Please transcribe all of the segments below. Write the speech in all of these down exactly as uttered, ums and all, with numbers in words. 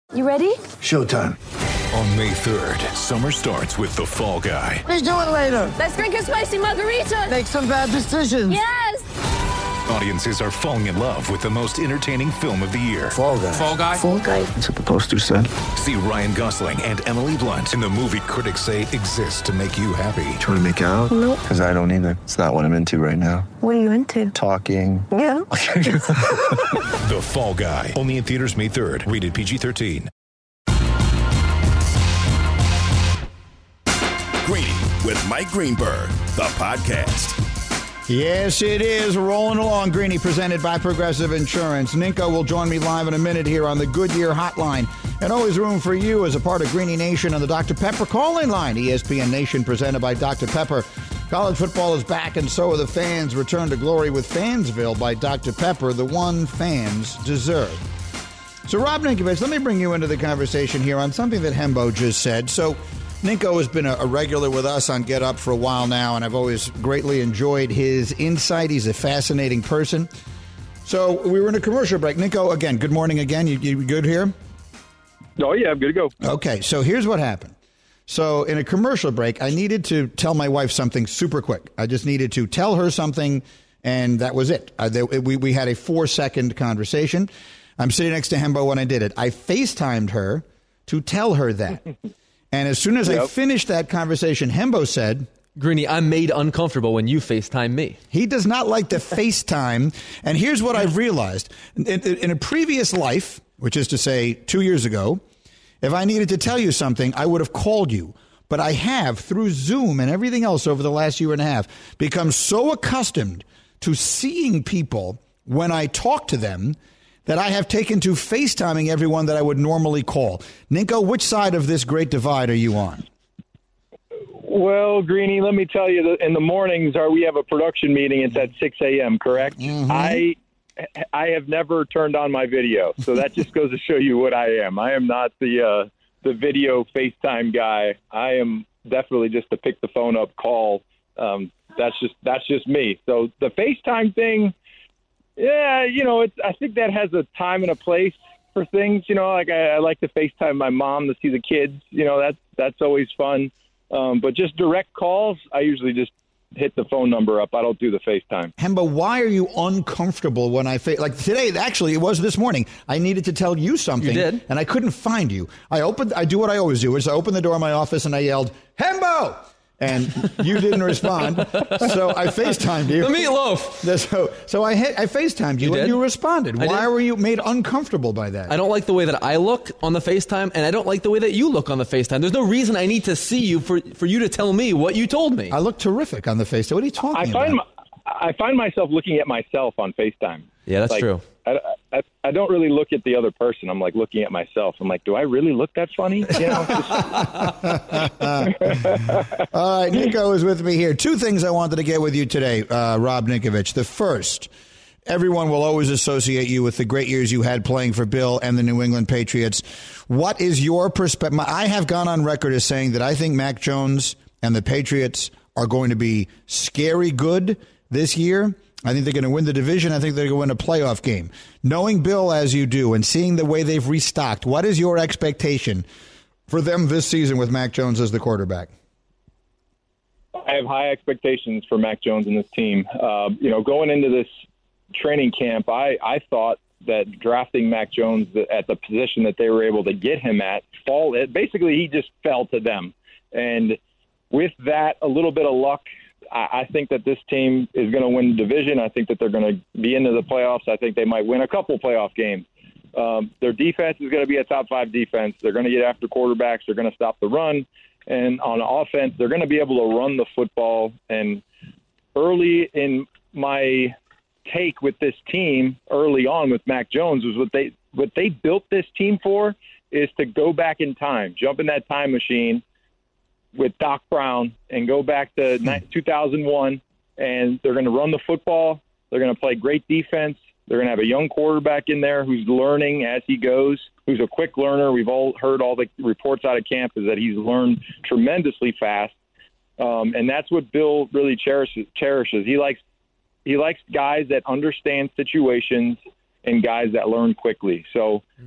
You ready? Showtime. On May third, summer starts with The Fall Guy. Let's do it later. Let's drink a spicy margarita. Make some bad decisions. Yes! Audiences are falling in love with the most entertaining film of the year. Fall Guy. Fall Guy? Fall Guy. That's what the poster said. See Ryan Gosling and Emily Blunt in the movie critics say exists to make you happy. Trying to make it out? Nope. Because I don't either. It's not what I'm into right now. What are you into? Talking. Yeah. The Fall Guy. Only in theaters May third. Rated P G thirteen. Greeny with Mike Greenberg, the podcast. Yes, it is. Rolling along, Greeny, presented by Progressive Insurance. Ninko will join me live in a minute here on the Goodyear Hotline. And always room for you as a part of Greeny Nation on the Doctor Pepper call-in line. E S P N Nation presented by Doctor Pepper. College football is back, and so are the fans. Return to glory with Fansville by Doctor Pepper, the one fans deserve. So, Rob Ninkovich, let me bring you into the conversation here on something that Hembo just said. So, Ninko has been a, a regular with us on Get Up for a while now, and I've always greatly enjoyed his insight. He's a fascinating person. So we were in a commercial break. Ninko, again, good morning again. You, you good here? Oh, yeah, I'm good to go. Okay, so here's what happened. So in a commercial break, I needed to tell my wife something super quick. I just needed to tell her something, and that was it. I, they, we, we had a four-second conversation. I'm sitting next to Hembo when I did it. I FaceTimed her to tell her that. And as soon as yep. I finished that conversation, Hembo said, Greeny, I'm made uncomfortable when you FaceTime me. He does not like to FaceTime. And here's what I've realized. In, in a previous life, which is to say two years ago, if I needed to tell you something, I would have called you. But I have, through Zoom and everything else over the last year and a half, become so accustomed to seeing people when I talk to them that I have taken to FaceTiming everyone that I would normally call. Ninko, which side of this great divide are you on? Well, Greeny, let me tell you, in the mornings, are we have a production meeting. It's at six a.m., correct? Mm-hmm. I I have never turned on my video, so that just goes to show you what I am. I am not the uh, the video FaceTime guy. I am definitely just to pick the phone up, call. Um, that's just that's just me. So the FaceTime thing, yeah, you know, it's, I think that has a time and a place for things. You know, like I, I like to FaceTime my mom to see the kids. You know, that's that's always fun. Um, but just direct calls, I usually just hit the phone number up. I don't do the FaceTime. Hembo, why are you uncomfortable when I fa- like today? Actually, it was this morning. I needed to tell you something, you did? And I couldn't find you. I opened. I do what I always do: is I opened the door of my office and I yelled, "Hembo!" And you didn't respond, so I FaceTimed you. The meatloaf. So, so I hit, I FaceTimed you, you and did? you responded. I Why did? were you made uncomfortable by that? I don't like the way that I look on the FaceTime, and I don't like the way that you look on the FaceTime. There's no reason I need to see you for, for you to tell me what you told me. I look terrific on the FaceTime. What are you talking I find about? My, I find myself looking at myself on FaceTime. Yeah, that's like, true. I, I, I don't really look at the other person. I'm like looking at myself. I'm like, do I really look that funny? You know. All right, Ninko is with me here. Two things I wanted to get with you today, uh, Rob Ninkovich. The first, everyone will always associate you with the great years you had playing for Bill and the New England Patriots. What is your perspective? I have gone on record as saying that I think Mac Jones and the Patriots are going to be scary good this year. I think they're going to win the division. I think they're going to win a playoff game. Knowing Bill as you do and seeing the way they've restocked, what is your expectation for them this season with Mac Jones as the quarterback? I have high expectations for Mac Jones and this team. Uh, you know, going into this training camp, I, I thought that drafting Mac Jones at the position that they were able to get him at, fall, it, basically he just fell to them. And with that, a little bit of luck, I think that this team is going to win the division. I think that they're going to be into the playoffs. I think they might win a couple playoff games. Um, their defense is going to be a top five defense. They're going to get after quarterbacks. They're going to stop the run. And on offense, they're going to be able to run the football. And early in my take with this team, early on with Mac Jones, was what they what they built this team for is to go back in time, jump in that time machine with Doc Brown and go back to two thousand one, and they're going to run the football. They're going to play great defense. They're going to have a young quarterback in there who's learning as he goes, who's a quick learner. We've all heard all the reports out of camp is that he's learned tremendously fast, um, and that's what Bill really cherishes. cherishes. He likes he likes guys that understand situations and guys that learn quickly. So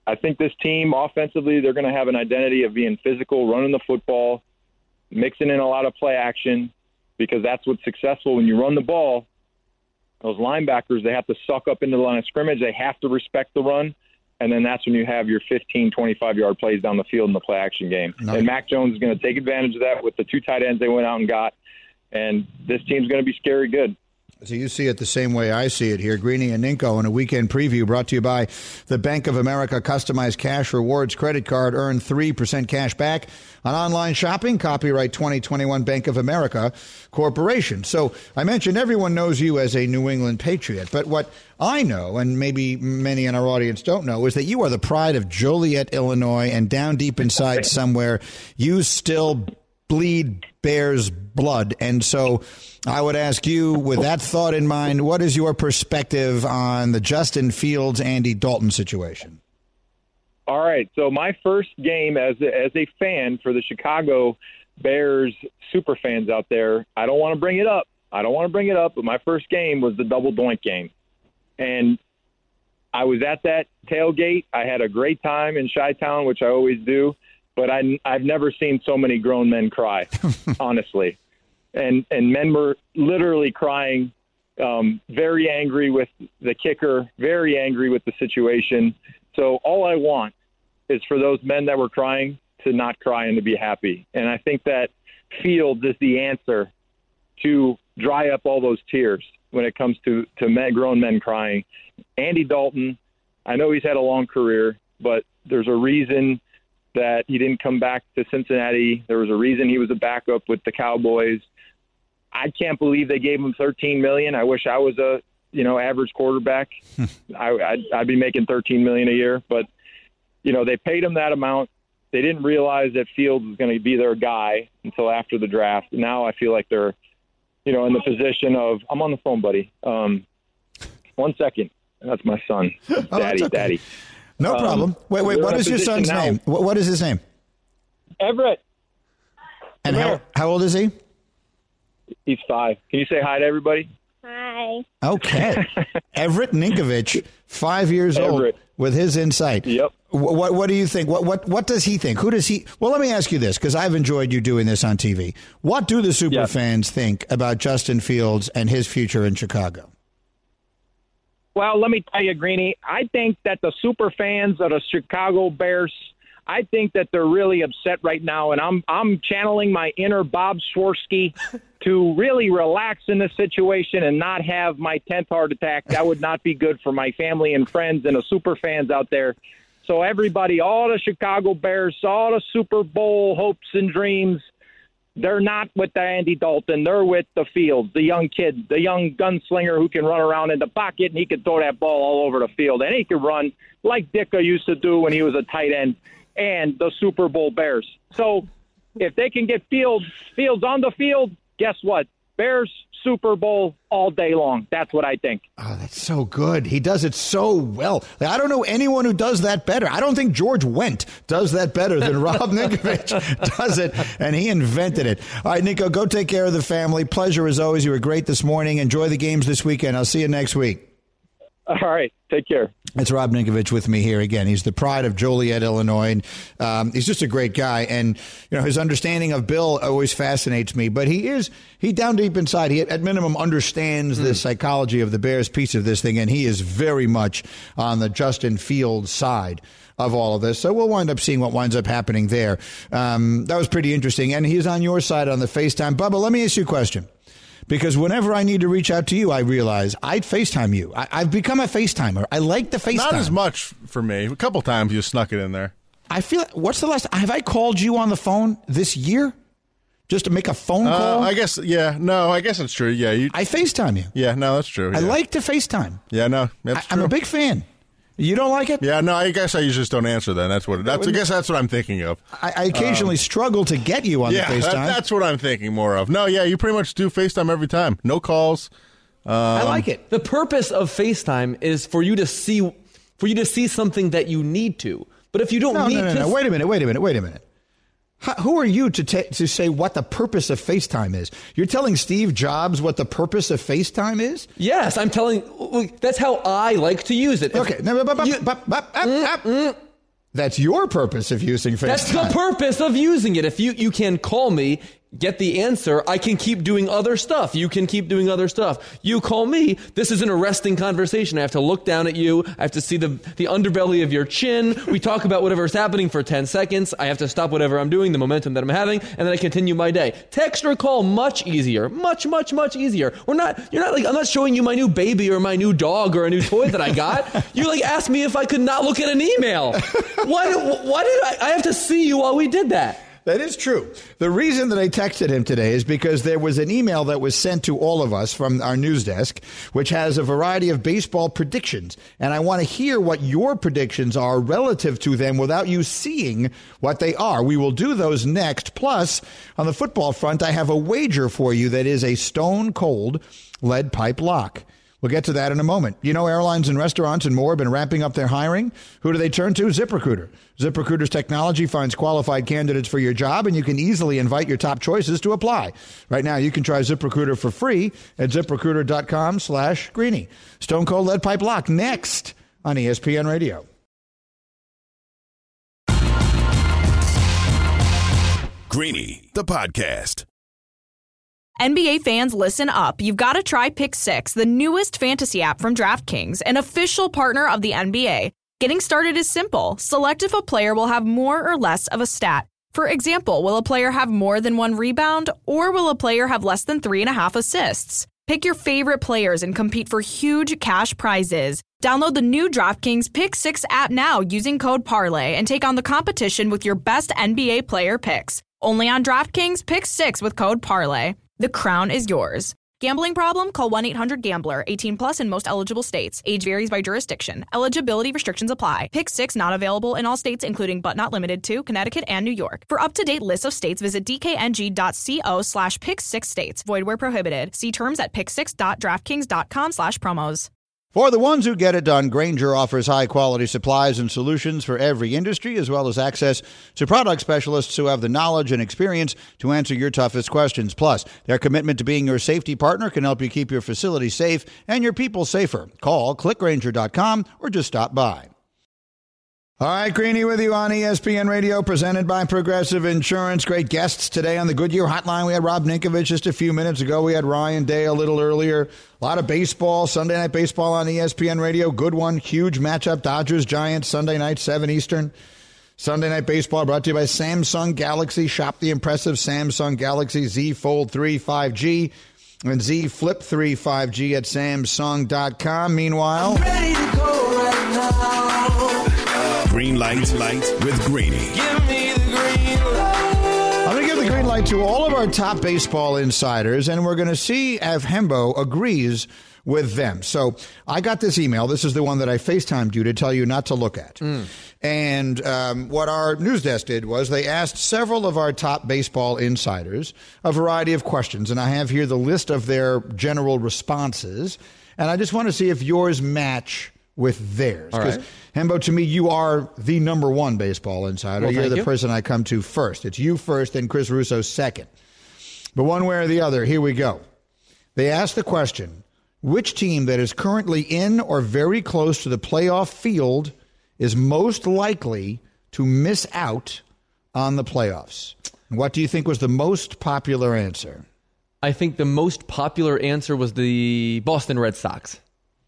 I think this team offensively, they're going to have an identity of being physical, running the football, mixing in a lot of play action, because that's what's successful when you run the ball. Those linebackers, they have to suck up into the line of scrimmage. They have to respect the run. And then that's when you have your fifteen, twenty-five-yard plays down the field in the play-action game. Nice. And Mac Jones is going to take advantage of that with the two tight ends they went out and got. And this team's going to be scary good. So you see it the same way I see it here. Greeny and Ninko in a weekend preview brought to you by the Bank of America Customized Cash Rewards Credit Card. Earn three percent cash back on online shopping. Copyright twenty twenty-one Bank of America Corporation. So I mentioned everyone knows you as a New England Patriot. But what I know, and maybe many in our audience don't know, is that you are the pride of Joliet, Illinois, and down deep inside somewhere, you still bleed Bears blood. And so I would ask you, with that thought in mind, what is your perspective on the Justin Fields, Andy Dalton situation? All right. So my first game as a, as a fan for the Chicago Bears super fans out there, I don't want to bring it up. I don't want to bring it up, but my first game was the double doink game. And I was at that tailgate. I had a great time in Chi-Town, which I always do. But I, I've never seen so many grown men cry, honestly. And and men were literally crying, um, very angry with the kicker, very angry with the situation. So all I want is for those men that were crying to not cry and to be happy. And I think that Fields is the answer to dry up all those tears when it comes to, to men, grown men crying. Andy Dalton, I know he's had a long career, but there's a reason that he didn't come back to Cincinnati. There was a reason he was a backup with the Cowboys. I can't believe they gave him thirteen million dollars. I wish I was a, you know, average quarterback. I, I'd, I'd be making thirteen million dollars a year. But, you know, they paid him that amount. They didn't realize that Fields was going to be their guy until after the draft. Now I feel like they're, you know, in the position of, I'm on the phone, buddy. Um, one second. That's my son. Daddy, oh, that's okay. Daddy. No um, problem. Wait, wait. What is your son's now. name? What, what is his name? Everett. And how, how old is he? He's five. Can you say hi to everybody? Hi. Okay. Everett Ninkovich, five years Everett. old, with his insight. Yep. What, what What do you think? What What What does he think? Who does he? Well, let me ask you this, because I've enjoyed you doing this on T V. What do the super yep. fans think about Justin Fields and his future in Chicago? Well, let me tell you, Greeny, I think that the super fans of the Chicago Bears, I think that they're really upset right now, and I'm I'm channeling my inner Bob Swirsky to really relax in this situation and not have my tenth heart attack. That would not be good for my family and friends and the super fans out there. So everybody, all the Chicago Bears, all the Super Bowl hopes and dreams, they're not with the Andy Dalton. They're with the Fields, the young kid, the young gunslinger who can run around in the pocket, and he can throw that ball all over the field. And he can run like Ditka used to do when he was a tight end, and the Super Bowl Bears. So if they can get Fields, Fields on the field, guess what? Bears Super Bowl all day long. That's what I think. Oh, that's so good. He does it so well. I don't know anyone who does that better. I don't think George Wendt does that better than Rob Ninkovich does it, and he invented it. All right, Nico, go take care of the family. Pleasure as always. You were great this morning. Enjoy the games this weekend. I'll see you next week. All right. Take care. It's Rob Ninkovich with me here again. He's the pride of Joliet, Illinois. And, um, he's just a great guy. And, you know, his understanding of Bill always fascinates me. But he is, he down deep inside, he at minimum understands mm. the psychology of the Bears piece of this thing. And he is very much on the Justin Fields side of all of this. So we'll wind up seeing what winds up happening there. Um, that was pretty interesting. And he's on your side on the FaceTime. Bubba, let me ask you a question. Because whenever I need to reach out to you, I realize I'd FaceTime you. I, I've become a FaceTimer. I like the FaceTime. Not as much for me. A couple times you snuck it in there. I feel. What's the last? Have I called you on the phone this year? Just to make a phone uh, call? I guess. Yeah. No. I guess it's true. Yeah. You, I FaceTime you. Yeah. No, that's true. Yeah. I like to FaceTime. Yeah. No. That's I, I'm a big fan. You don't like it? Yeah, no, I guess I usually just don't answer then. That's what that's I guess that's what I'm thinking of. I, I occasionally um, struggle to get you on yeah, the FaceTime. That, that's what I'm thinking more of. No, yeah, you pretty much do FaceTime every time. No calls. Um, I like it. The purpose of FaceTime is for you to see for you to see something that you need to. But if you don't no, need no, no, to no. Wait a minute, wait a minute, wait a minute. How, who are you to ta- to say what the purpose of FaceTime is? You're telling Steve Jobs what the purpose of FaceTime is? Yes, I'm telling. That's how I like to use it. Okay. You, mm, mm, That's your purpose of using FaceTime. That's the purpose of using it. If you, you can call me, get the answer, I can keep doing other stuff. You can keep doing other stuff. You call me, this is an arresting conversation. I have to look down at you. I have to see the, the underbelly of your chin. We talk about whatever's happening for ten seconds. I have to stop whatever I'm doing, the momentum that I'm having, and then I continue my day. Text or call, much easier. Much, much, much easier. We're not, you're not like, I'm not showing you my new baby or my new dog or a new toy that I got. You like asked me if I could not look at an email. Why, why did I, I have to see you while we did that? That is true. The reason that I texted him today is because there was an email that was sent to all of us from our news desk, which has a variety of baseball predictions. And I want to hear what your predictions are relative to them without you seeing what they are. We will do those next. Plus, on the football front, I have a wager for you that is a stone cold lead pipe lock. We'll get to that in a moment. You know, airlines and restaurants and more have been ramping up their hiring. Who do they turn to? ZipRecruiter. ZipRecruiter's technology finds qualified candidates for your job, and you can easily invite your top choices to apply. Right now, you can try ZipRecruiter for free at ZipRecruiter.com slash Greeny. Stone Cold Lead Pipe Lock next on E S P N Radio. Greeny, the podcast. N B A fans, listen up. You've got to try Pick Six, the newest fantasy app from DraftKings, an official partner of the N B A. Getting started is simple. Select if a player will have more or less of a stat. For example, will a player have more than one rebound, or will a player have less than three and a half assists? Pick your favorite players and compete for huge cash prizes. Download the new DraftKings Pick Six app now using code Parlay and take on the competition with your best N B A player picks. Only on DraftKings Pick Six with code Parlay. The crown is yours. Gambling problem? Call one eight hundred gambler. eighteen plus in most eligible states. Age varies by jurisdiction. Eligibility restrictions apply. Pick Six not available in all states, including but not limited to Connecticut and New York. For up-to-date lists of states, visit dkng.co slash pick six states. Void where prohibited. See terms at pick six dot draftkings dot com slash promos. For the ones who get it done, Grainger offers high-quality supplies and solutions for every industry, as well as access to product specialists who have the knowledge and experience to answer your toughest questions. Plus, their commitment to being your safety partner can help you keep your facility safe and your people safer. Call click grainger dot com or just stop by. All right, Greeny with you on E S P N Radio, presented by Progressive Insurance. Great guests today on the Goodyear Hotline. We had Rob Ninkovich just a few minutes ago. We had Ryan Day a little earlier. A lot of baseball, Sunday Night Baseball on E S P N Radio. Good one, huge matchup. Dodgers, Giants, Sunday night, seven Eastern. Sunday Night Baseball brought to you by Samsung Galaxy. Shop the impressive Samsung Galaxy Z Fold three five G and Z Flip three five G at Samsung dot com. Meanwhile, I'm ready to go right now. Green light, light with Greeny. Give me the green light. I'm going to give the green light to all of our top baseball insiders, and we're going to see if Hembo agrees with them. So I got this email. This is the one that I FaceTimed you to tell you not to look at. Mm. And um, what our news desk did was they asked several of our top baseball insiders a variety of questions, and I have here the list of their general responses, and I just want to see if yours match with theirs. Because, right. Hembo, to me, you are the number one baseball insider. Well, You're the you. person I come to first. It's you first and Chris Russo second. But one way or the other, here we go. They asked the question, which team that is currently in or very close to the playoff field is most likely to miss out on the playoffs? And what do you think was the most popular answer? I think the most popular answer was the Boston Red Sox.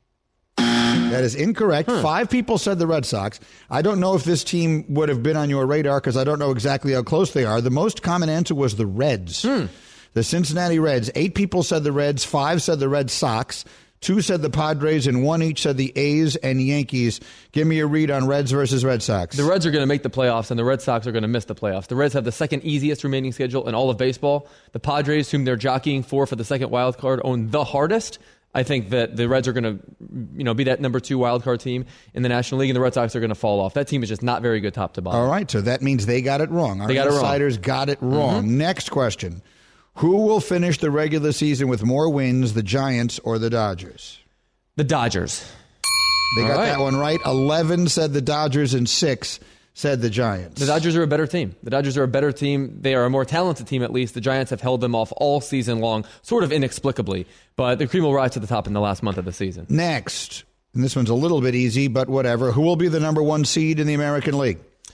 That is incorrect. Huh. Five people said the Red Sox. I don't know if this team would have been on your radar because I don't know exactly how close they are. The most common answer was the Reds. Hmm. The Cincinnati Reds. Eight people said the Reds. Five said the Red Sox. Two said the Padres, and one each said the A's and Yankees. Give me a read on Reds versus Red Sox. The Reds are going to make the playoffs, and the Red Sox are going to miss the playoffs. The Reds have the second easiest remaining schedule in all of baseball. The Padres, whom they're jockeying for for the second wild card, own the hardest. I think that the Reds are going to, you know, be that number two wild card team in the National League, and the Red Sox are going to fall off. That team is just not very good top to bottom. All right, so that means they got it wrong. Our they got insiders it wrong. got it wrong. Mm-hmm. Next question. Who will finish the regular season with more wins, the Giants or the Dodgers? The Dodgers. They All got right. that one right. eleven said the Dodgers and six said the Giants. The Dodgers are a better team. The Dodgers are a better team. They are a more talented team, at least. The Giants have held them off all season long, sort of inexplicably. But the cream will rise to the top in the last month of the season. Next, and this one's a little bit easy, but whatever. Who will be the number one seed in the American League?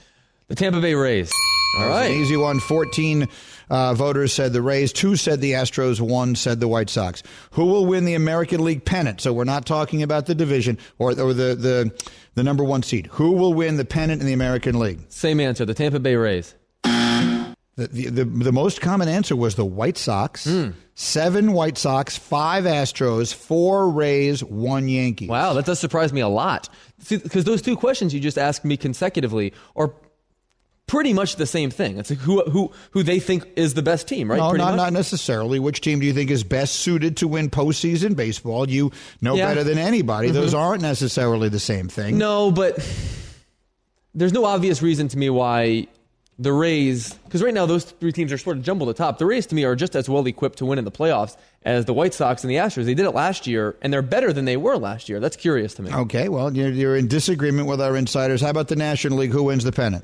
The Tampa Bay Rays. All right. An easy one. fourteen uh, voters said the Rays. Two said the Astros. One said the White Sox. Who will win the American League pennant? So we're not talking about the division or, or the, the, the number one seed. Who will win the pennant in the American League? Same answer. The Tampa Bay Rays. The, the, the, the most common answer was the White Sox. Mm. Seven White Sox, five Astros, four Rays, one Yankees. Wow, that does surprise me a lot. Because those two questions you just asked me consecutively are pretty much the same thing. It's like who who who they think is the best team, right? No, pretty not, much? not necessarily. Which team do you think is best suited to win postseason baseball? You know yeah. better than anybody. Mm-hmm. Those aren't necessarily the same thing. No, but there's no obvious reason to me why the Rays, because right now those three teams are sort of jumbled at the top. The Rays, to me, are just as well equipped to win in the playoffs as the White Sox and the Astros. They did it last year, and they're better than they were last year. That's curious to me. Okay, well, you're, you're in disagreement with our insiders. How about the National League? Who wins the pennant?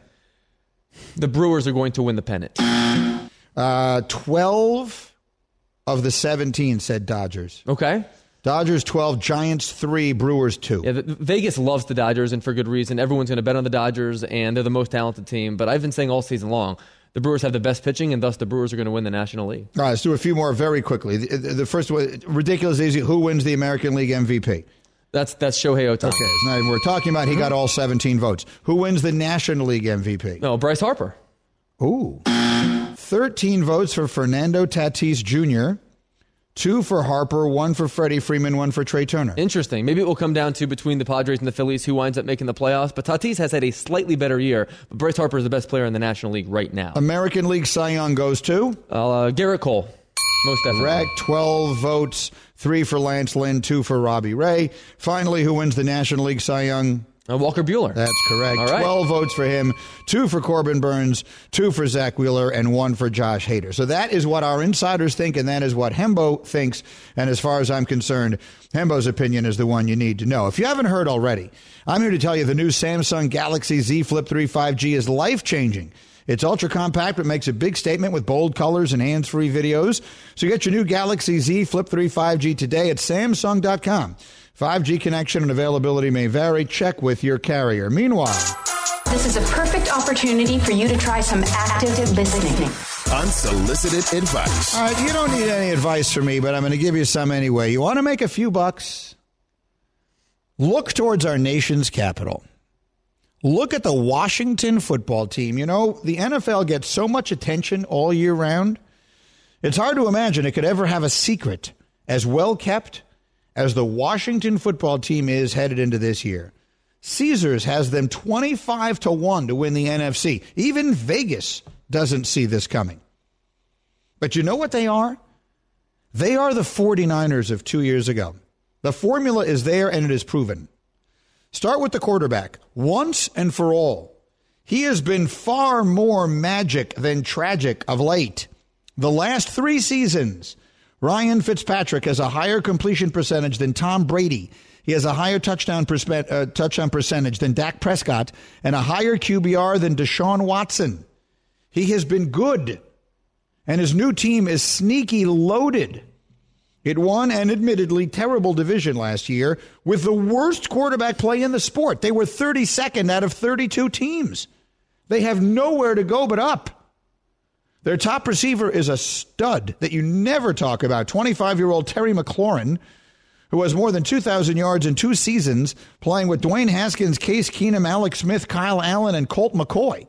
The Brewers are going to win the pennant. Uh, twelve of the seventeen said Dodgers. Okay. Dodgers twelve, Giants three, Brewers two. Yeah, the, Vegas loves the Dodgers, and for good reason. Everyone's going to bet on the Dodgers, and they're the most talented team. But I've been saying all season long, the Brewers have the best pitching, and thus the Brewers are going to win the National League. All right, let's do a few more very quickly. The, the first one, ridiculous easy. Who wins the American League M V P? That's that's Shohei Ohtani. Okay, it's not even we're talking about. He got all seventeen votes. Who wins the National League M V P? No, Bryce Harper. Ooh. thirteen votes for Fernando Tatis Junior Two for Harper, one for Freddie Freeman, one for Trey Turner. Interesting. Maybe it will come down to between the Padres and the Phillies who winds up making the playoffs. But Tatis has had a slightly better year. But Bryce Harper is the best player in the National League right now. American League Cy Young goes to? Uh, Garrett Cole. Most definitely. Correct. twelve votes. Three for Lance Lynn, two for Robbie Ray. Finally, who wins the National League Cy Young? Uh, Walker Buehler. That's correct. All right. twelve votes for him, two for Corbin Burns, two for Zach Wheeler, and one for Josh Hader. So that is what our insiders think, and that is what Hembo thinks. And as far as I'm concerned, Hembo's opinion is the one you need to know. If you haven't heard already, I'm here to tell you the new Samsung Galaxy Z Flip three five G is life-changing. It's ultra compact, but makes a big statement with bold colors and hands-free videos. So get your new Galaxy Z Flip three five G today at Samsung dot com. five G connection and availability may vary. Check with your carrier. Meanwhile, this is a perfect opportunity for you to try some active listening. Unsolicited advice. All right, you don't need any advice from me, but I'm going to give you some anyway. You want to make a few bucks? Look towards our nation's capital. Look at the Washington football team. You know, the N F L gets so much attention all year round. It's hard to imagine it could ever have a secret as well kept as the Washington football team is headed into this year. Caesars has them twenty-five to one to win the N F C. Even Vegas doesn't see this coming. But you know what they are? They are the 49ers of two years ago. The formula is there and it is proven. Start with the quarterback. Once and for all, he has been far more magic than tragic of late. The last three seasons, Ryan Fitzpatrick has a higher completion percentage than Tom Brady. He has a higher touchdown, perspe- uh, touchdown percentage than Dak Prescott and a higher Q B R than Deshaun Watson. He has been good, and his new team is sneaky loaded. It won an admittedly terrible division last year with the worst quarterback play in the sport. They were thirty-second out of thirty-two teams. They have nowhere to go but up. Their top receiver is a stud that you never talk about, twenty-five-year-old Terry McLaurin, who has more than two thousand yards in two seasons, playing with Dwayne Haskins, Case Keenum, Alex Smith, Kyle Allen, and Colt McCoy.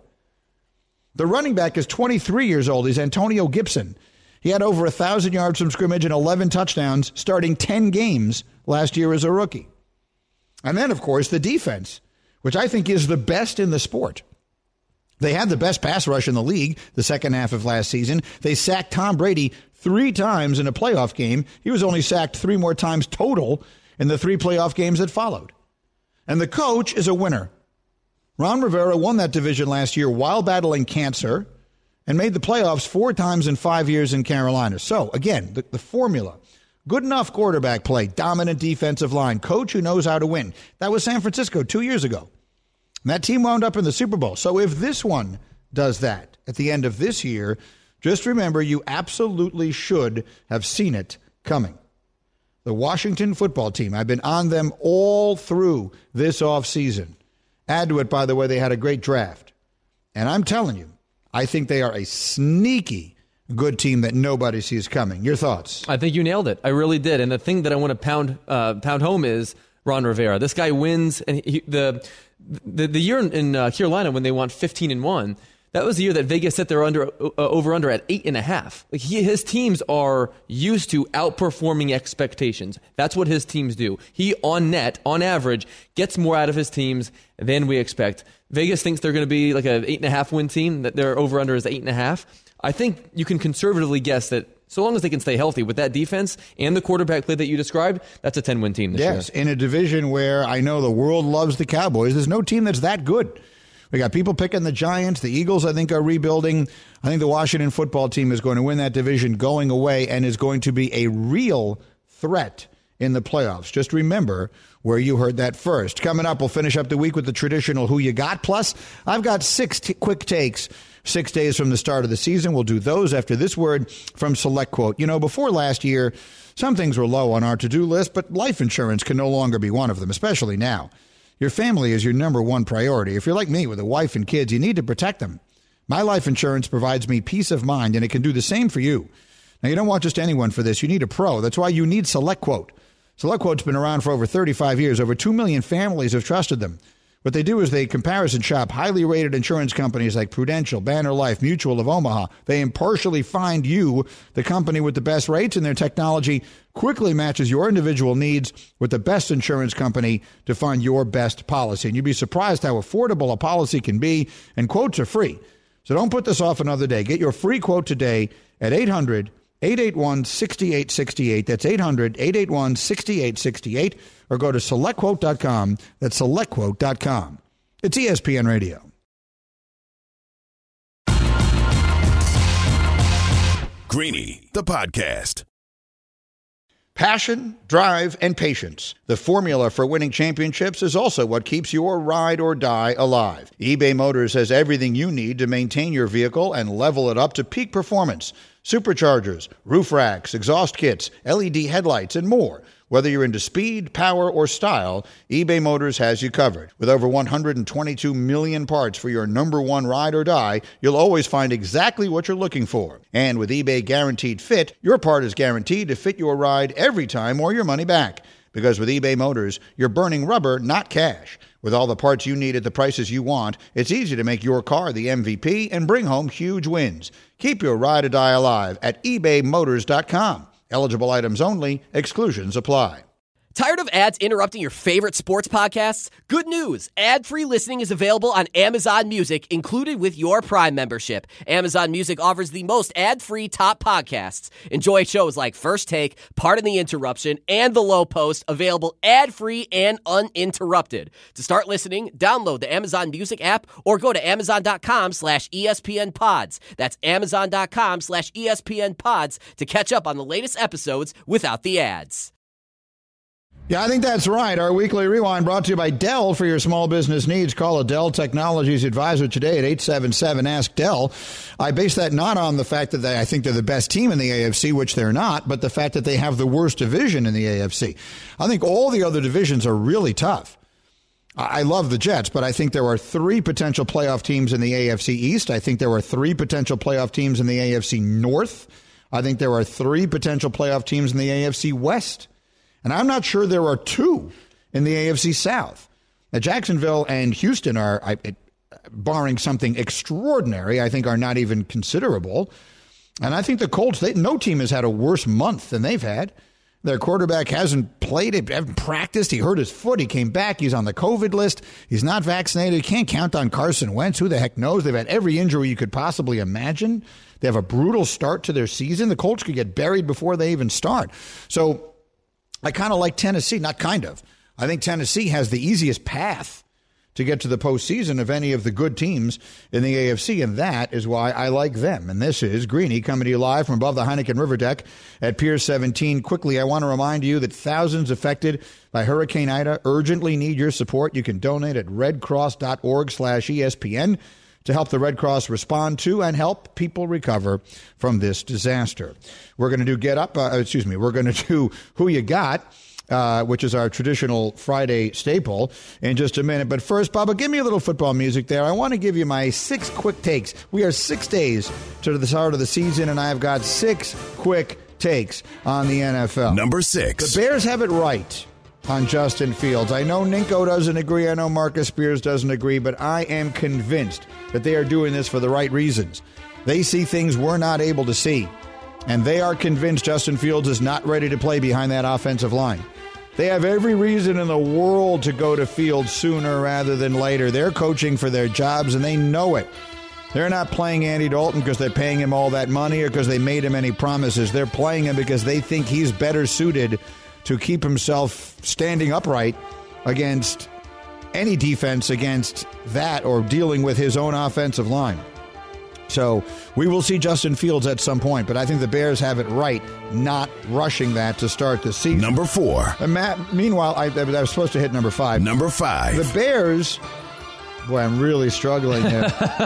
The running back is twenty-three years old. He's Antonio Gibson. He had over one thousand yards from scrimmage and eleven touchdowns, starting ten games last year as a rookie. And then, of course, the defense, which I think is the best in the sport. They had the best pass rush in the league the second half of last season. They sacked Tom Brady three times in a playoff game. He was only sacked three more times total in the three playoff games that followed. And the coach is a winner. Ron Rivera won that division last year while battling cancer and made the playoffs four times in five years in Carolina. So, again, the, the formula. Good enough quarterback play, dominant defensive line, coach who knows how to win. That was San Francisco two years ago. And that team wound up in the Super Bowl. So if this one does that at the end of this year, just remember you absolutely should have seen it coming. The Washington football team, I've been on them all through this offseason. Add to it, by the way, they had a great draft. And I'm telling you, I think they are a sneaky good team that nobody sees coming. Your thoughts? I think you nailed it. I really did. And the thing that I want to pound uh, pound home is Ron Rivera. This guy wins, and he, the the the year in, in uh, Carolina when they won fifteen and one. That was the year that Vegas set their under uh, over under at eight and a half. Like he, his teams are used to outperforming expectations. That's what his teams do. He on net, on average, gets more out of his teams than we expect. Vegas thinks they're going to be like an eight and a half win team. That their over under is eight and a half. I think you can conservatively guess that so long as they can stay healthy with that defense and the quarterback play that you described, that's a ten-win team this yes, year. In a division where I know the world loves the Cowboys, there's no team that's that good. We got people picking the Giants. The Eagles, I think, are rebuilding. I think the Washington football team is going to win that division going away and is going to be a real threat in the playoffs. Just remember where you heard that first. Coming up, we'll finish up the week with the traditional Who You Got. Plus, I've got six t- quick takes. Six days from the start of the season. We'll do those after this word from SelectQuote. You know, before last year, some things were low on our to-do list, but life insurance can no longer be one of them, especially now. Your family is your number one priority. If you're like me with a wife and kids, you need to protect them. My life insurance provides me peace of mind, and it can do the same for you. Now, you don't want just anyone for this. You need a pro. That's why you need SelectQuote. SelectQuote's been around for over thirty-five years. Over two million families have trusted them. What they do is they comparison shop highly rated insurance companies like Prudential, Banner Life, Mutual of Omaha. They impartially find you the company with the best rates, and their technology quickly matches your individual needs with the best insurance company to find your best policy. And you'd be surprised how affordable a policy can be, and quotes are free. So don't put this off another day. Get your free quote today at eight hundred, eight eight one, six eight six eight. That's eight hundred, eight eight one, six eight six eight. Or go to select quote dot com. That's select quote dot com. It's E S P N Radio. Greeny, the podcast. Passion, drive, and patience. The formula for winning championships is also what keeps your ride or die alive. eBay Motors has everything you need to maintain your vehicle and level it up to peak performance. Superchargers, roof racks, exhaust kits, L E D headlights, and more. Whether you're into speed, power, or style, eBay Motors has you covered. With over one hundred twenty-two million parts for your number one ride or die, you'll always find exactly what you're looking for. And with eBay Guaranteed Fit, your part is guaranteed to fit your ride every time or your money back. Because with eBay Motors, you're burning rubber, not cash. With all the parts you need at the prices you want, it's easy to make your car the M V P and bring home huge wins. Keep your ride or die alive at ebay motors dot com. Eligible items only. Exclusions apply. Tired of ads interrupting your favorite sports podcasts? Good news! Ad-free listening is available on Amazon Music, included with your Prime membership. Amazon Music offers the most ad-free top podcasts. Enjoy shows like First Take, Pardon the Interruption, and The Low Post, available ad-free and uninterrupted. To start listening, download the Amazon Music app or go to amazon.com slash ESPN pods. That's amazon.com slash ESPN pods to catch up on the latest episodes without the ads. Yeah, I think that's right. Our weekly rewind brought to you by Dell. For your small business needs, call a Dell Technologies advisor today at eight seven seven, ask Dell. I base that not on the fact that they, I think they're the best team in the A F C, which they're not, but the fact that they have the worst division in the A F C. I think all the other divisions are really tough. I love the Jets, but I think there are three potential playoff teams in the A F C East. I think there are three potential playoff teams in the A F C North. I think there are three potential playoff teams in the A F C West. And I'm not sure there are two in the A F C South. Now, Jacksonville and Houston are, I, it, barring something extraordinary, I think are not even considerable. And I think the Colts, they, no team has had a worse month than they've had. Their quarterback hasn't played, hasn't practiced. He hurt his foot. He came back. He's on the COVID list. He's not vaccinated. You can't count on Carson Wentz. Who the heck knows? They've had every injury you could possibly imagine. They have a brutal start to their season. The Colts could get buried before they even start. So I kind of like Tennessee, not kind of. I think Tennessee has the easiest path to get to the postseason of any of the good teams in the A F C, and that is why I like them. And this is Greeny coming to you live from above the Heineken River Deck at Pier seventeen. Quickly, I want to remind you that thousands affected by Hurricane Ida urgently need your support. You can donate at redcross.org slash ESPN to help the Red Cross respond to and help people recover from this disaster. We're going to do Get Up, uh, excuse me, we're going to do Who You Got. uh, which is our traditional Friday staple, in just a minute. But first, Bubba, give me a little football music there. I want to give you my six quick takes. We are six days to the start of the season, and I've got six quick takes on the N F L. Number six. The Bears have it right on Justin Fields. I know Ninko doesn't agree. I know Marcus Spears doesn't agree, but I am convinced that they are doing this for the right reasons. They see things we're not able to see, and they are convinced Justin Fields is not ready to play behind that offensive line. They have every reason in the world to go to Fields sooner rather than later. They're coaching for their jobs, and they know it. They're not playing Andy Dalton because they're paying him all that money or because they made him any promises. They're playing him because they think he's better suited to keep himself standing upright against any defense against that or dealing with his own offensive line. So we will see Justin Fields at some point, but I think the Bears have it right not rushing that to start the season. Number four. And Matt, meanwhile, I, I was supposed to hit number five. Number five. The Bears... Boy, I'm really struggling here.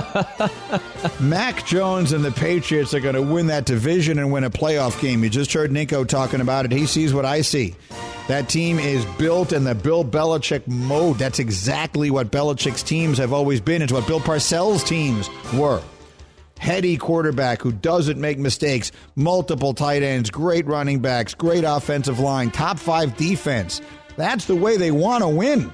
Mac Jones and the Patriots are going to win that division and win a playoff game. You just heard Nico talking about it. He sees what I see. That team is built in the Bill Belichick mode. That's exactly what Belichick's teams have always been. It's what Bill Parcells' teams were. Heady quarterback who doesn't make mistakes, multiple tight ends, great running backs, great offensive line, top five defense. That's the way they want to win.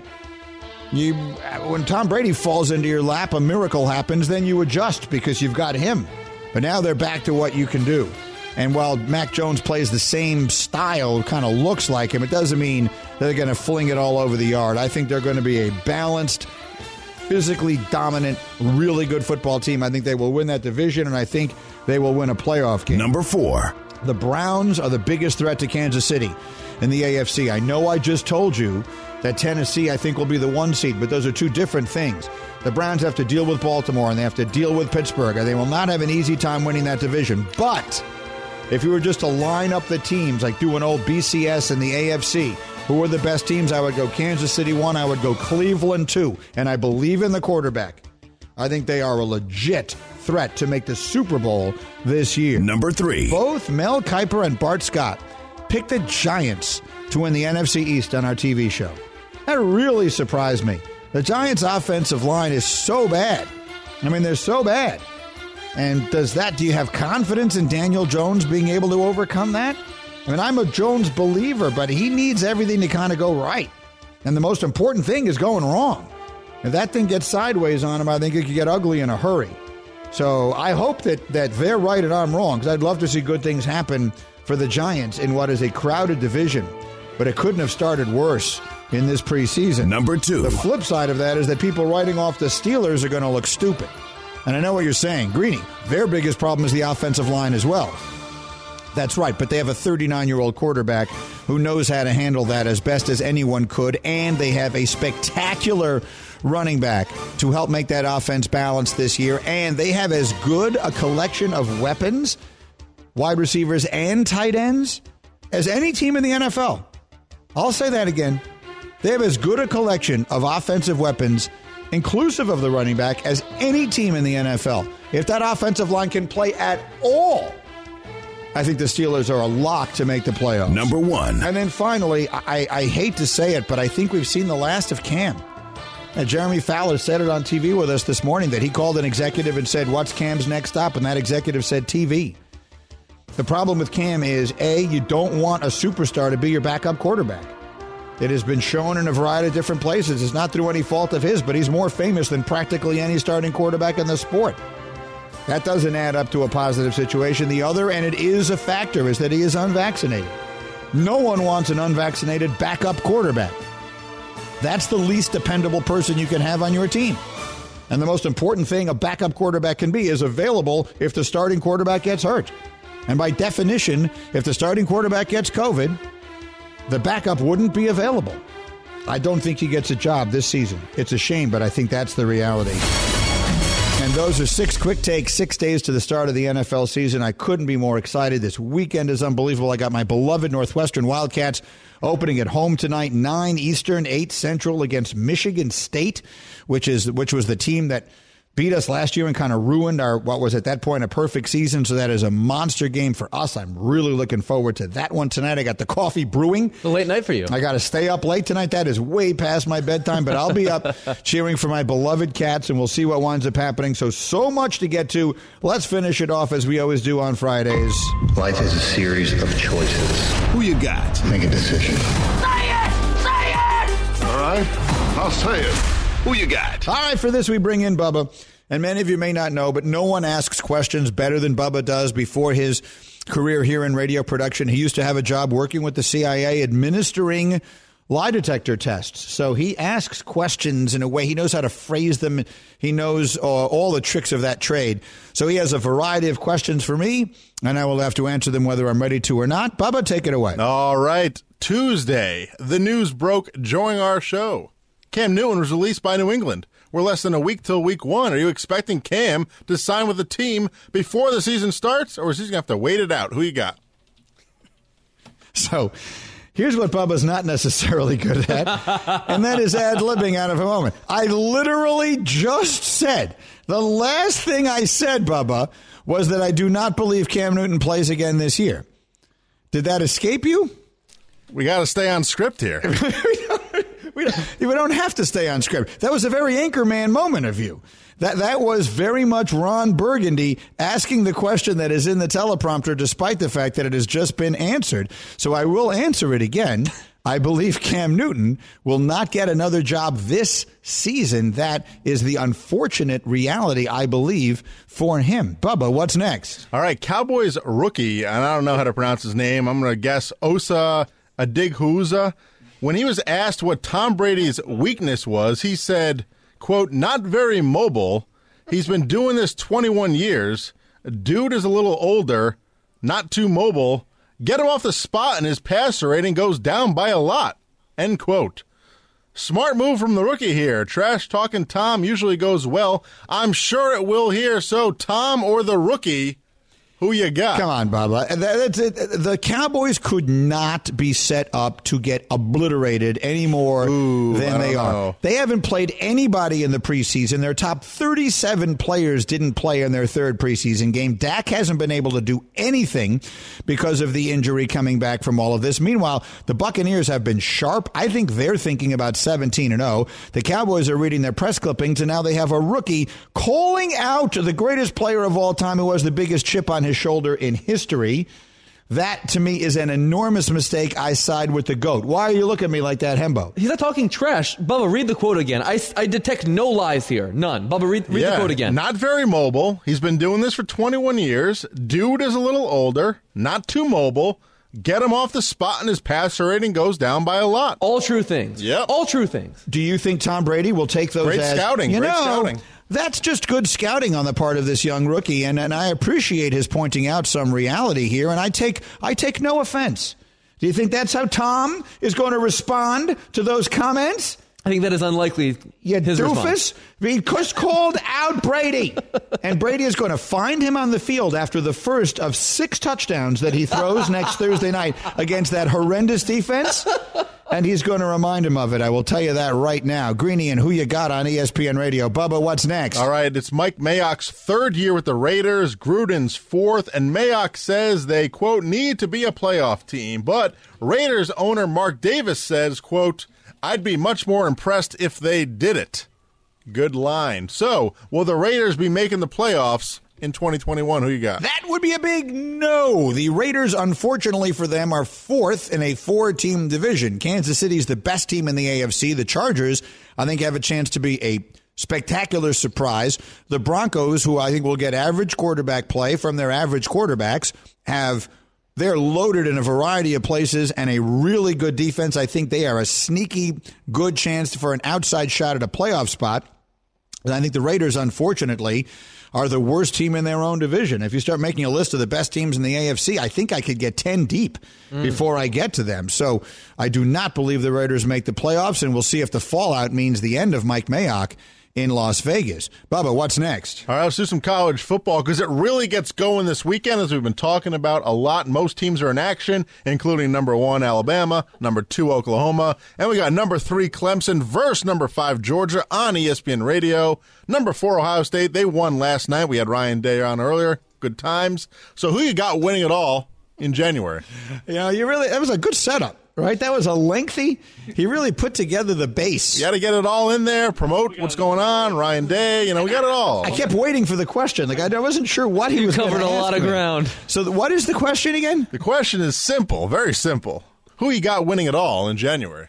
You, when Tom Brady falls into your lap, a miracle happens, then you adjust because you've got him. But now they're back to what you can do. And while Mac Jones plays the same style, kind of looks like him, it doesn't mean they're going to fling it all over the yard. I think they're going to be a balanced, physically dominant, really good football team. I think they will win that division, and I think they will win a playoff game. Number four. The Browns are the biggest threat to Kansas City in the A F C. I know I just told you that Tennessee, I think, will be the one seed, but those are two different things. The Browns have to deal with Baltimore, and they have to deal with Pittsburgh, and they will not have an easy time winning that division. But if you were just to line up the teams, like do an old B C S in the A F C, who are the best teams, I would go Kansas City one, I would go Cleveland two, and I believe in the quarterback. I think they are a legit threat to make the Super Bowl this year. Number three. Both Mel Kiper and Bart Scott picked the Giants to win the N F C East on our T V show. That really surprised me. The Giants' offensive line is so bad. I mean, they're so bad. And does that, do you have confidence in Daniel Jones being able to overcome that? I mean, I'm a Jones believer, but he needs everything to kind of go right. And the most important thing is going wrong. If that thing gets sideways on him, I think it could get ugly in a hurry. So I hope that, that they're right and I'm wrong, because I'd love to see good things happen for the Giants in what is a crowded division. But it couldn't have started worse in this preseason. Number two. The flip side of that is that people writing off the Steelers are going to look stupid. And I know what you're saying. Greeny, their biggest problem is the offensive line as well. That's right, but they have a thirty-nine-year-old quarterback who knows how to handle that as best as anyone could, and they have a spectacular running back to help make that offense balanced this year, and they have as good a collection of weapons, wide receivers and tight ends, as any team in the N F L. I'll say that again. They have as good a collection of offensive weapons, inclusive of the running back, as any team in the N F L. If that offensive line can play at all, I think the Steelers are a lock to make the playoffs. Number one. And then finally, I, I hate to say it, but I think we've seen the last of Cam. And Jeremy Fowler said it on T V with us this morning that he called an executive and said, what's Cam's next stop? And that executive said T V. The problem with Cam is, A, you don't want a superstar to be your backup quarterback. It has been shown in a variety of different places. It's not through any fault of his, but he's more famous than practically any starting quarterback in the sport. That doesn't add up to a positive situation. The other, and it is a factor, is that he is unvaccinated. No one wants an unvaccinated backup quarterback. That's the least dependable person you can have on your team. And the most important thing a backup quarterback can be is available if the starting quarterback gets hurt. And by definition, if the starting quarterback gets COVID, the backup wouldn't be available. I don't think he gets a job this season. It's a shame, but I think that's the reality. And those are six quick takes, six days to the start of the N F L season. I couldn't be more excited. This weekend is unbelievable. I got my beloved Northwestern Wildcats opening at home tonight, nine Eastern, eight Central against Michigan State, which is which was the team that beat us last year and kind of ruined our, what was at that point a perfect season. So that is a monster game for us. I'm really looking forward to that one tonight. I got the coffee brewing. It's a late night for you. I got to stay up late tonight. That is way past my bedtime, but I'll be up cheering for my beloved Cats, and we'll see what winds up happening. So, so much to get to. Let's finish it off as we always do on Fridays. Life is a series of choices. Who you got? Make a decision. Say it! Say it! All right, I'll say it. Who you got? All right, for this we bring in Bubba. And many of you may not know, but no one asks questions better than Bubba does. Before his career here in radio production, he used to have a job working with the C I A administering lie detector tests. So he asks questions in a way, he knows how to phrase them. He knows uh, all the tricks of that trade. So he has a variety of questions for me, and I will have to answer them whether I'm ready to or not. Bubba, take it away. All right. Tuesday, the news broke during our show. Cam Newton was released by New England. We're less than a week till week one. Are you expecting Cam to sign with the team before the season starts, or is he going to have to wait it out? Who you got? So here's what Bubba's not necessarily good at, and that is ad-libbing out of a moment. I literally just said, the last thing I said, Bubba, was that I do not believe Cam Newton plays again this year. Did that escape you? We got to stay on script here. We don't, we don't have to stay on script. That was a very Anchorman moment of you. That that was very much Ron Burgundy asking the question that is in the teleprompter, despite the fact that it has just been answered. So I will answer it again. I believe Cam Newton will not get another job this season. That is the unfortunate reality, I believe, for him. Bubba, what's next? All right, Cowboys rookie, and I don't know how to pronounce his name. I'm going to guess Osa Adighuza. When he was asked what Tom Brady's weakness was, he said, quote, not very mobile. He's been doing this twenty-one years. Dude is a little older, not too mobile. Get him off the spot and his passer rating goes down by a lot, end quote. Smart move from the rookie here. Trash talking Tom usually goes well. I'm sure it will here. So Tom or the rookie, who you got? Come on, Bubba. That's it. The Cowboys could not be set up to get obliterated any more Ooh, than they are. know. They haven't played anybody in the preseason. Their top thirty-seven players didn't play in their third preseason game. Dak hasn't been able to do anything because of the injury coming back from all of this. Meanwhile, the Buccaneers have been sharp. I think they're thinking about seventeen and oh. The Cowboys are reading their press clippings, and now they have a rookie calling out the greatest player of all time who has the biggest chip on his shoulder in history. That, to me, is an enormous mistake. I side with the GOAT. Why are you looking at me like that, Hembo? He's not talking trash. Bubba, read the quote again. I, I detect no lies here. None. Bubba, read, read yeah, the quote again. Not very mobile. He's been doing this for twenty-one years. Dude is a little older, not too mobile. Get him off the spot and his passer rating goes down by a lot. All true things. Yep. All true things. Do you think Tom Brady will take those Great as... scouting. You Great know, scouting. That's just good scouting on the part of this young rookie, and, and I appreciate his pointing out some reality here, and I take I take no offense. Do you think that's how Tom is going to respond to those comments? I think that is unlikely. You his doofus. Response. Because called out Brady. And Brady is going to find him on the field after the first of six touchdowns that he throws next Thursday night against that horrendous defense. And he's going to remind him of it. I will tell you that right now. Greeny and who you got on E S P N Radio. Bubba, what's next? All right, it's Mike Mayock's third year with the Raiders, Gruden's fourth, and Mayock says they, quote, need to be a playoff team. But Raiders owner Mark Davis says, quote, I'd be much more impressed if they did it. Good line. So, will the Raiders be making the playoffs in twenty twenty-one? Who you got? That would be a big no. The Raiders, unfortunately for them, are fourth in a four-team division. Kansas City's the best team in the A F C. The Chargers, I think, have a chance to be a spectacular surprise. The Broncos, who I think will get average quarterback play from their average quarterbacks, have... They're loaded in a variety of places and a really good defense. I think they are a sneaky good chance for an outside shot at a playoff spot. And I think the Raiders, unfortunately, are the worst team in their own division. If you start making a list of the best teams in the A F C, I think I could get ten deep mm. before I get to them. So I do not believe the Raiders make the playoffs, and we'll see if the fallout means the end of Mike Mayock in Las Vegas. Bubba, what's next? All right, let's do some college football because it really gets going this weekend, as we've been talking about a lot. Most teams are in action, including number one, Alabama, number two, Oklahoma, and we got number three, Clemson versus number five, Georgia on E S P N Radio. Number four, Ohio State. They won last night. We had Ryan Day on earlier. Good times. So who you got winning it all in January? You know, you really, that was a good setup. Right? That was a lengthy, he really put together the base. You got to get it all in there, promote what's going on, Ryan Day, you know, we got it all. I kept waiting for the question. Like, I wasn't sure what he you was covered a lot of me. ground. So the, what is the question again? The question is simple, very simple. Who you got winning it all in January?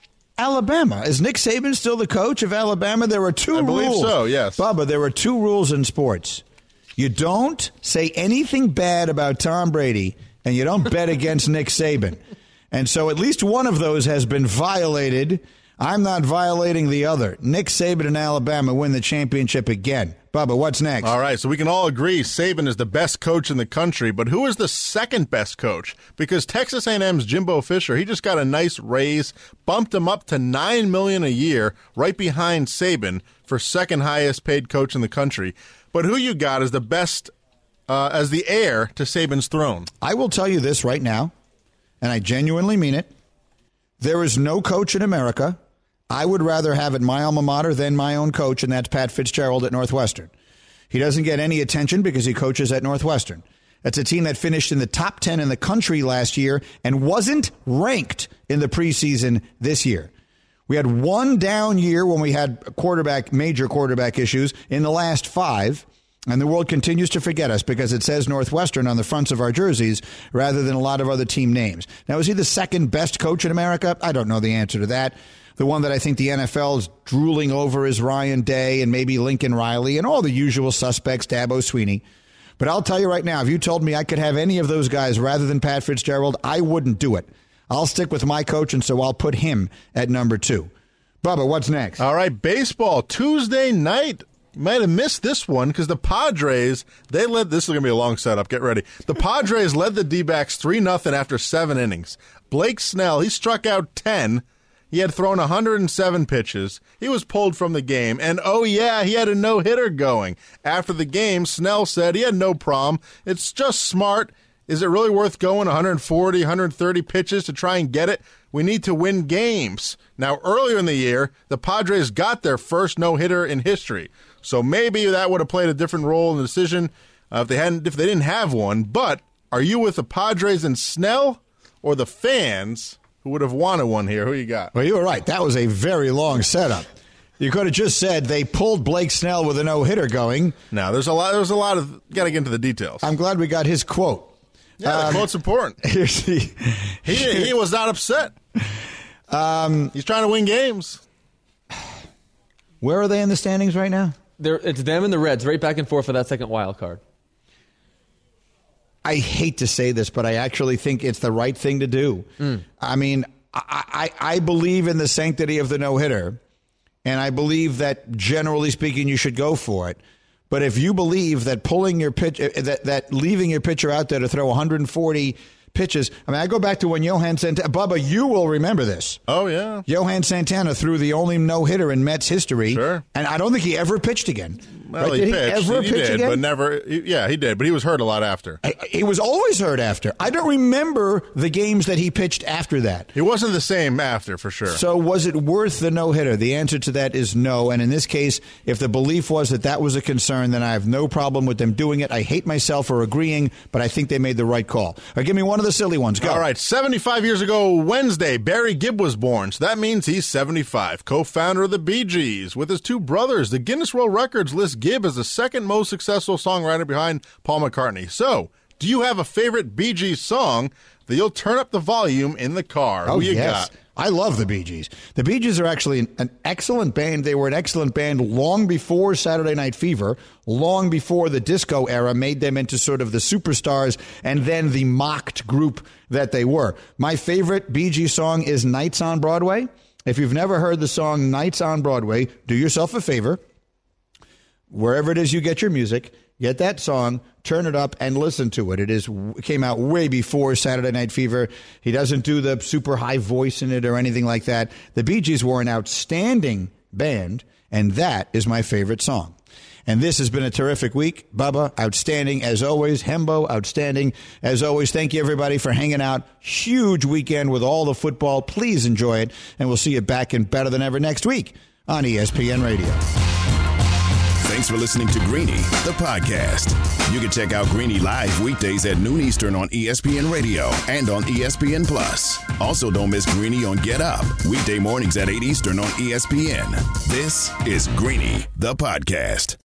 Alabama. Is Nick Saban still the coach of Alabama? There were two I rules. I believe so, yes. Bubba, there were two rules in sports. You don't say anything bad about Tom Brady, and you don't bet against Nick Saban. And so at least one of those has been violated. I'm not violating the other. Nick Saban and Alabama win the championship again. Bubba, what's next? All right, so we can all agree Saban is the best coach in the country, but who is the second best coach? Because Texas A and M's Jimbo Fisher, he just got a nice raise, bumped him up to nine million dollars a year, right behind Saban for second highest paid coach in the country. But who you got as the best, uh, as the heir to Saban's throne? I will tell you this right now, and I genuinely mean it. There is no coach in America I would rather have at my alma mater than my own coach, and that's Pat Fitzgerald at Northwestern. He doesn't get any attention because he coaches at Northwestern. That's a team that finished in the top ten in the country last year and wasn't ranked in the preseason this year. We had one down year when we had quarterback, major quarterback issues in the last five. And the world continues to forget us because it says Northwestern on the fronts of our jerseys rather than a lot of other team names. Now, is he the second best coach in America? I don't know the answer to that. The one that I think the N F L is drooling over is Ryan Day and maybe Lincoln Riley and all the usual suspects, Dabo Swinney. But I'll tell you right now, if you told me I could have any of those guys rather than Pat Fitzgerald, I wouldn't do it. I'll stick with my coach, and so I'll put him at number two. Bubba, what's next? All right, baseball, Tuesday night. You might have missed this one because the Padres, they led, this is going to be a long setup, get ready. The Padres led the D-backs three nothing after seven innings. Blake Snell, he struck out ten. He had thrown one hundred seven pitches. He was pulled from the game. And, oh, yeah, he had a no-hitter going. After the game, Snell said he had no problem. It's just smart. Is it really worth going one hundred forty, one hundred thirty pitches to try and get it? We need to win games. Now, earlier in the year, the Padres got their first no-hitter in history. So maybe that would have played a different role in the decision uh, if they hadn't, if they didn't have one. But are you with the Padres and Snell or the fans who would have wanted one here? Who you got? Well, you were right. That was a very long setup. You could have just said they pulled Blake Snell with a no-hitter going. No, there's a lot. There's a lot of. Got to get into the details. I'm glad we got his quote. Yeah, the um, quote's important. Here's the, he he was not upset. Um, He's trying to win games. Where are they in the standings right now? They're, it's them and the Reds, right back and forth for that second wild card. I hate to say this, but I actually think it's the right thing to do. Mm. I mean, I, I, I believe in the sanctity of the no-hitter, and I believe that, generally speaking, you should go for it. But if you believe that pulling your pitch, that, that leaving your pitcher out there to throw one hundred forty pitches, I mean, I go back to when Johan Santana, Bubba, you will remember this. Oh, yeah. Johan Santana threw the only no-hitter in Mets history. Sure. And I don't think he ever pitched again. Well, right? he Did pitched. he ever he pitch did, again? but never. He, yeah, he did, but he was hurt a lot after. I, he was always hurt after. I don't remember the games that he pitched after that. He wasn't the same after, for sure. So was it worth the no-hitter? The answer to that is no. And in this case, if the belief was that that was a concern, then I have no problem with them doing it. I hate myself for agreeing, but I think they made the right call. All right, give me one of the silly ones. Go. All right, seventy-five years ago Wednesday, Barry Gibb was born, so that means he's seventy-five. Co-founder of the Bee Gees. With his two brothers, the Guinness World Records lists Gibb as the second most successful songwriter behind Paul McCartney. So, do you have a favorite Bee Gees song that you'll turn up the volume in the car? Oh, Who you yes. got? I love the Bee Gees. The Bee Gees are actually an, an excellent band. They were an excellent band long before Saturday Night Fever, long before the disco era made them into sort of the superstars and then the mocked group that they were. My favorite Bee Gees song is Nights on Broadway. If you've never heard the song Nights on Broadway, do yourself a favor. Wherever it is you get your music, get that song, turn it up, and listen to it. It is it came out way before Saturday Night Fever. He doesn't do the super high voice in it or anything like that. The Bee Gees were an outstanding band, And that is my favorite song. And this has been a terrific week. Bubba, outstanding as always. Hembo, outstanding as always. Thank you, everybody, for hanging out. Huge weekend with all the football. Please enjoy it. And we'll see you back in better than ever next week on E S P N Radio. Thanks for listening to Greeny, the podcast. You can check out Greeny live weekdays at noon Eastern on E S P N Radio and on E S P N Plus. Also, don't miss Greeny on Get Up, weekday mornings at eight Eastern on E S P N. This is Greeny, the podcast.